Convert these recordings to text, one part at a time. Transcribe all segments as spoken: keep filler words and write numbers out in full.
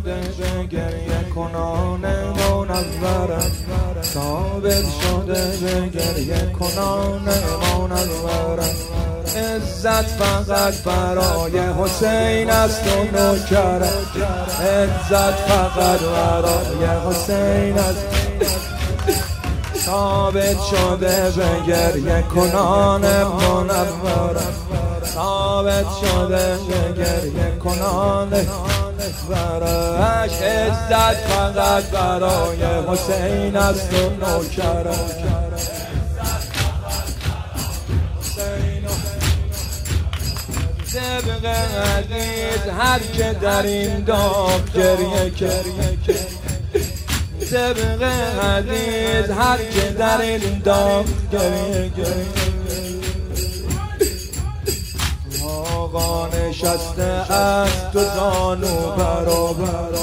شده به گریه کنان منورم، ثابت شده به گریه کنان منورم. عزت فقط برای حسین است و نوکرم، عزت فقط برای حسین است. ثابت شده به گریه کنان منورم، ثابت شده به گریه کنان براش. عزت فقط برای حسین است و نوکرم. طبق حدیث هر که در این داغ گریه گریه طبق حدیث هر که در این داغ گریه گریه آقا نشسته از تو زانو برابر.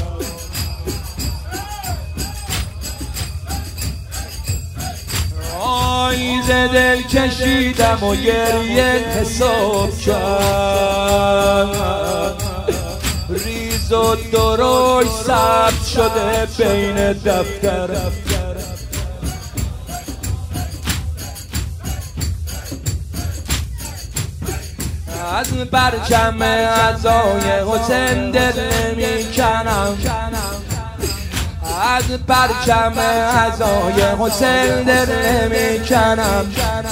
آیز دل کشیدم و گریه حساب کرد، ریز و دروش ثبت شده بین دفتر. از پرچم عزای حسین دل نمی کنم، از پرچم عزای حسین دل نمی کنم.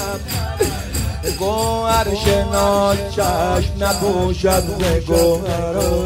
گوهر شناس چشم نپوشد ز گوهر.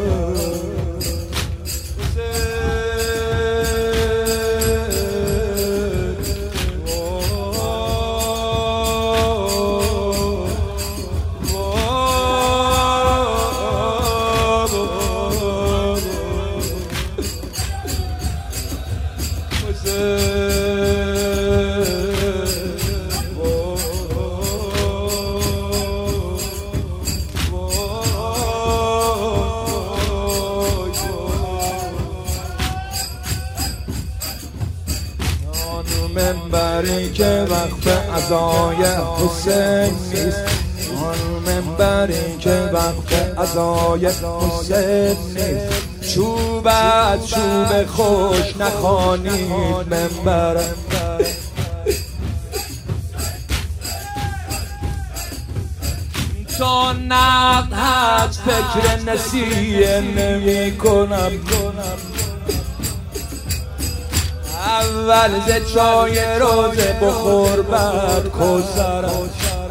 منبری که وقف عزای حسین نیست، آن منبری که وقف عزای حسین نیست. چوب از چوب خوش نخوانید منبر. تا نقد هست فکر نسیه نمی کنم. اول ز چای روزه بخور بعد کوثرم.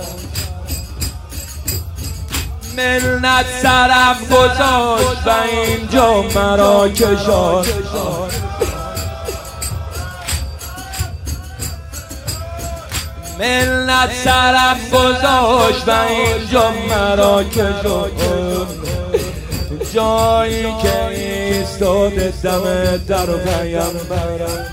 ملت سرم گذاشت و اینجا مرا کشاند. ملت سرم گذاشت و اینجا مرا کشاند. جایی که ایستاده دم در پیامبرم.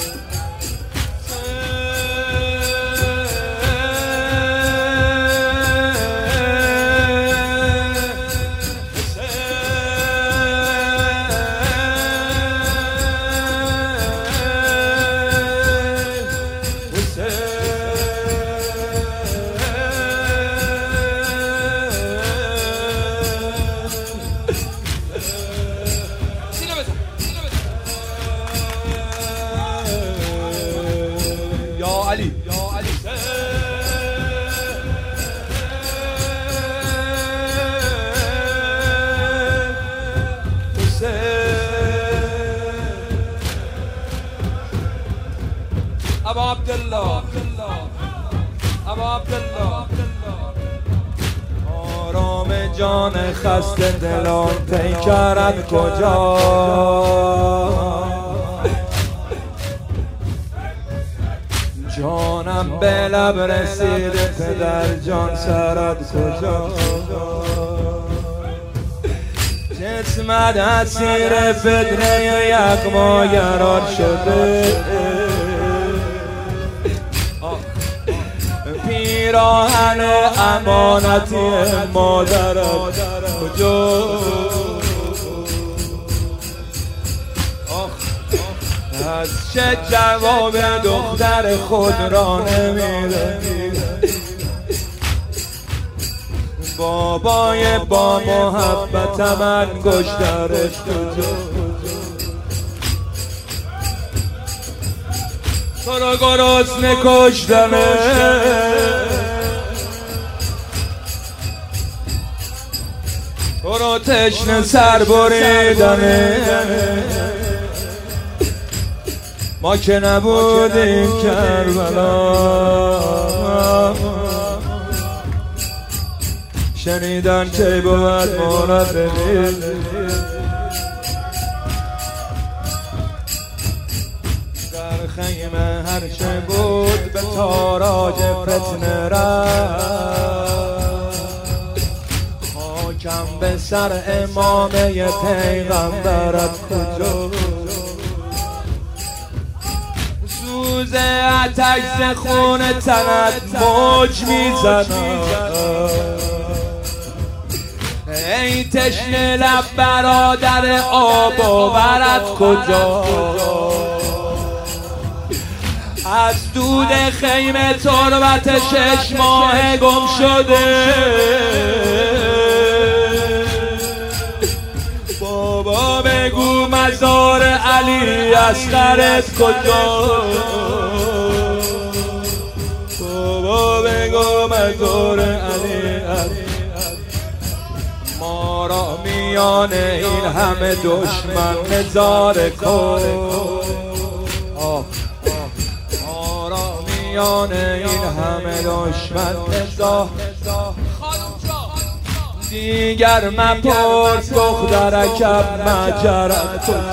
علی یا علی ابا عبدالله ابا عبدالله آرام جان خسته دلان پیکرت کجا؟ جانم به لب رسیده پدر جان سرت کجا؟ جسمت اسیر فتنه یغما قرار شده، پیراهن امانتی مادرت کجا؟ از چه جواب دختر خود را نمیده؟ بابای با محبت من گشترش کجا؟ تو رو گرسنه کشتمه، تو رو تشنه سر بریدمه. ما که نبودیم کربلا، شنیدن که بود مورد دل. در خیمه هرچه بود به تاراج فتنه رفت، خاکم به سر امامه پیغمبرت کجا. سوز اتک ز خون تنت موج میزند، ای تشنه لب برادر آب آورد کجا. از دود خیمه تربت شش ماه گم شده، بابا بگو مزار علی اصغرت کجا. بابا بگو مزار علی اصغرت. ما را میان این همه دشمن نظاره کن، ما را میان این همه دشمن نظاره. دیگر مپرس دخترکم مجرد کن.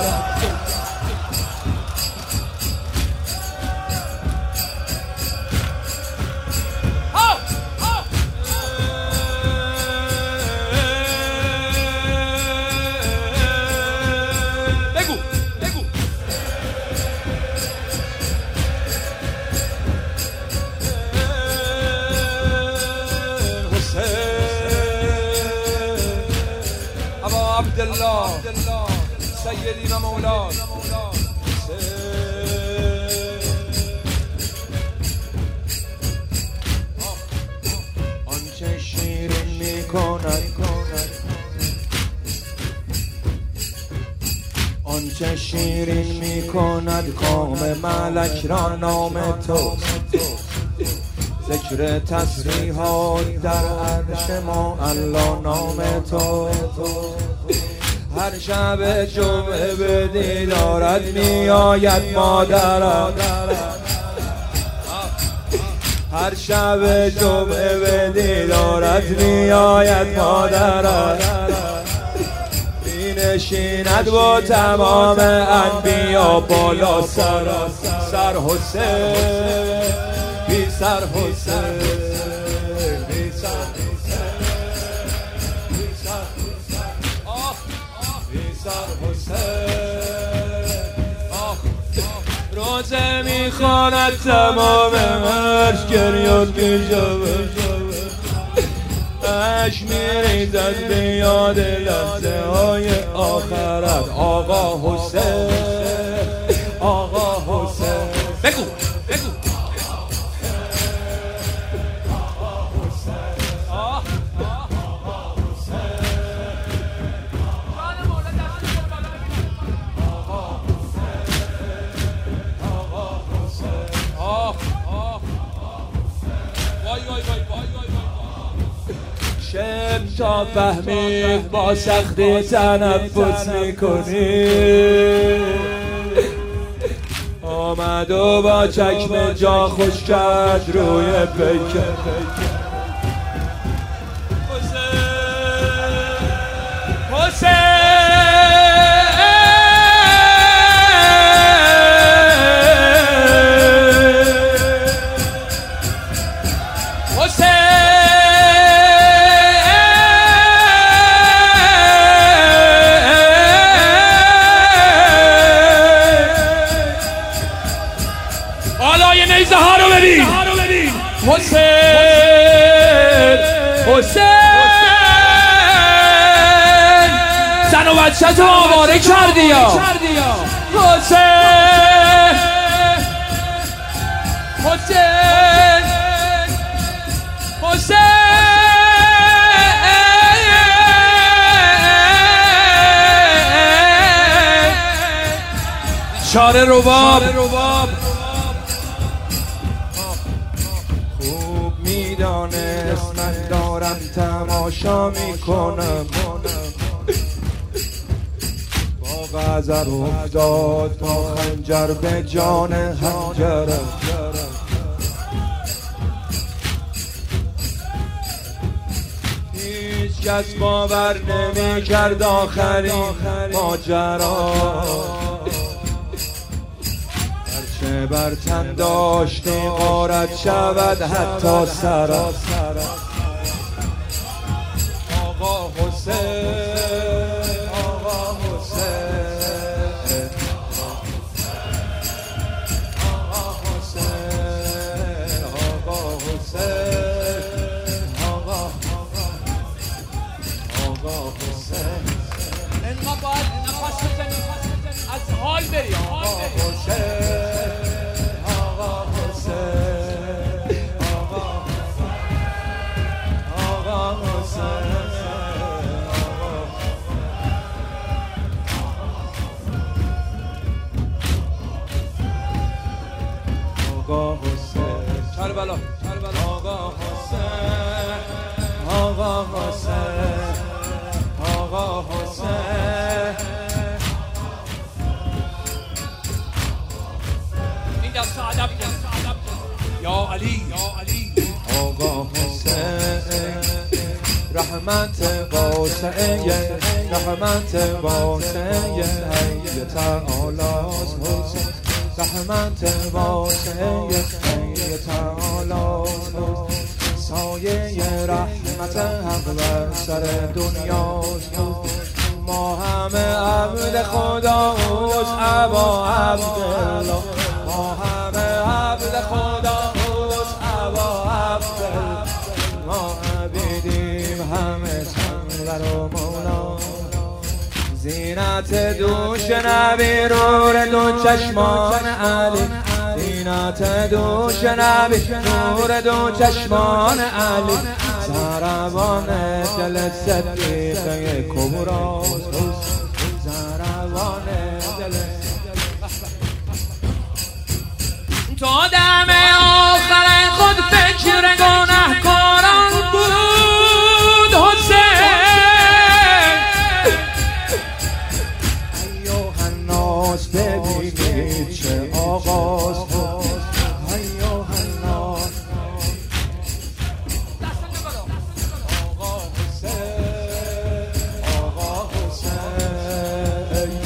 عبدالله سیدی و مولاي، آنچه شیرین میکند، آنچه شیرین میکند کام ملک را نام تو. ذکر تسبیحات در عرش ما الله نام تو. هر شب جمعه به دیدارت میآید مادرم، هر شب جمعه به دیدارت میآید مادرم. مینشیند با تمام انبیا بالا سر سر حسین، بی سر حسین، بی سر روزه میخواند تمام عرش گریاد بیجابه، عشق میریزد به یاد لحظه های آخرت. آقا حسین، آقا حسین، بگو بگو. شم تا فهمید با سختی تنفس میکنی، آمد و با چکمه جا خوش کرد روی پیکر. حسین حسین نیزه ها رو ببین. حسین حسین زن و بچه تو آواره کردی یا حسین حسین حسین شار رباب میدانست من دارم تماشا میکنم. با غزر افتاد با خنجر به جان حنجرم. هیچ کس باور نمی کرد آخرین ماجرا هرچه بر تن داشتی غارت شود حتی سرا. آقا حسین آقا حسین آقا حسین آقا حسین آقا آقا حسین انقدر باید نفس بزنی از حال بری. آقا حسین آقا حسین آقا آقا حسین آقا حسین کربلا کربلا آقا حسین آقا حسین آقا حسین این دست ادب کن یا علی یا علی آقا حسین رحمت واسعه رحمت واسعه ای تعالی حسین رحمت واسعه ای تعالی سایه رحمت حق بر سر دنیاست. ما همه عبد خداست ابا عبدالله. ما همه عبد خداست ابا عبدالله. ما عبیدیم همه سنور و مولا. زینت دوش نبی نور دو چشمان علی. زینت دوش نبی نور دو چشمان علی. زربان دل صدیقه کبراست. زربان دل تا دم آخر خود فکر گناهکاران بود حسین. ایوه الناس ببینید چه آغاز بود. ایوه الناس آقا حسین آقا حسین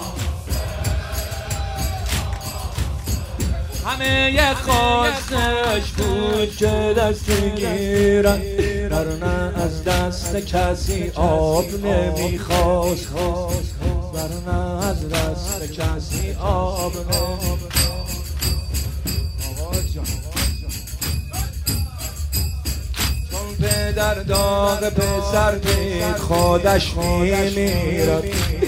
همه خواستش بود که دست گیرن ورنه از دست کسی آب نمیخواست. ورنه از دست کسی آب نمیخواست. چون پدر داغ پسر دید خودش میمیرد.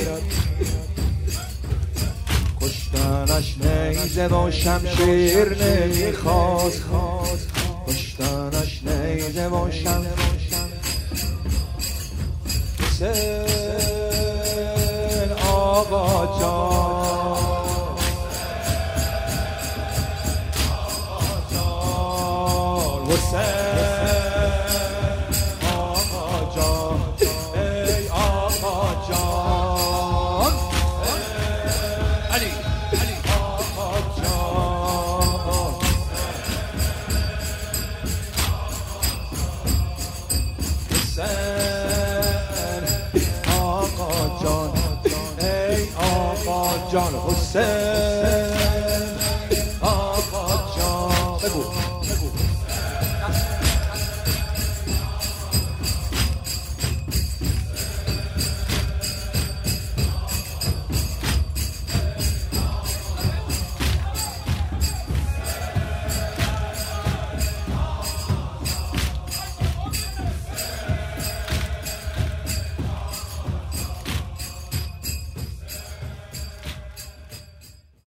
کشتنش نیزه و شمشیر نمیخواست. کشتنش نیزه و شمشیر حسین آقا جان حسین آقا جان ای آقا جان علی علی آقا جان حسین آقا جان ای آقا جان حسین